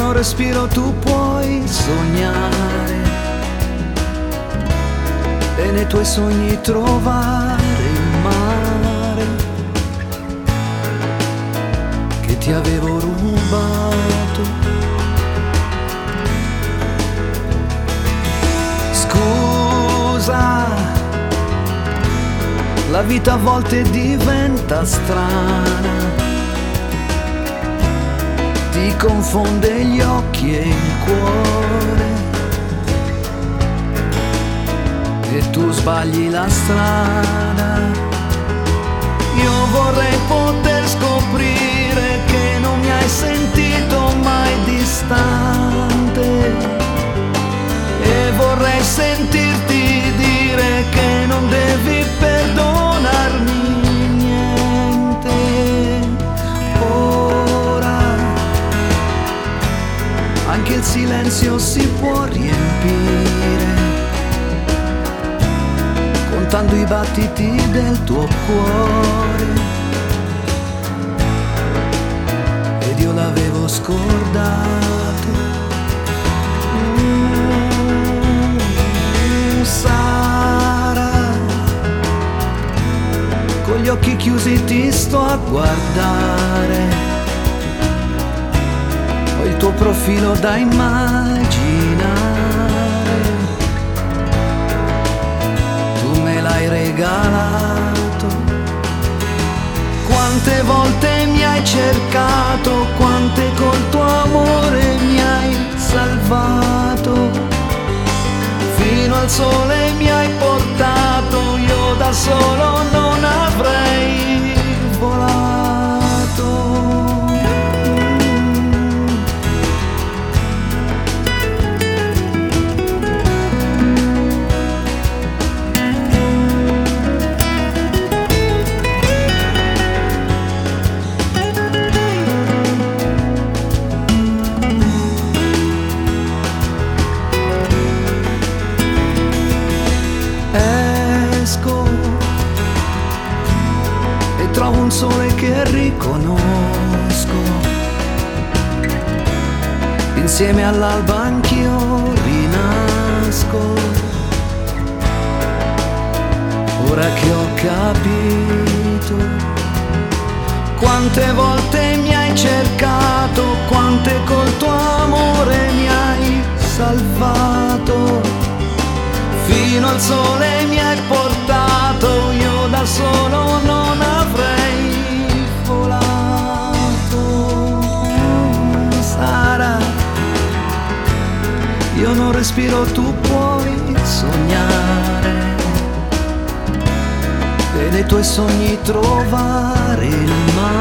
non respiro, tu puoi sognare e nei tuoi sogni trovare il mare che ti avevo rubato. Scusa, la vita a volte diventa strana, ti confonde gli occhi e il cuore e tu sbagli la strada. Io vorrei poter scoprire che non mi hai sentito mai distante e vorrei sentirti dire che non devi perdonarmi niente. Ora anche il silenzio si può riempire contando i battiti del tuo cuore ed io l'avevo scordato. Sara, con gli occhi chiusi ti sto a guardare, ho il tuo profilo da immaginare, tu me l'hai regalato. Quante volte mi hai cercato, quante col tuo amore mi hai salvato, fino al sole mi hai portato, io da solo non avrei volato. Trovo un sole che riconosco, insieme all'alba anch'io rinasco, ora che ho capito quante volte mi hai cercato, quante col tuo amore mi hai salvato, fino al sole mi hai portato, io da solo non avrei volato. Sara, io non respiro, tu puoi sognare e nei tuoi sogni trovare il mare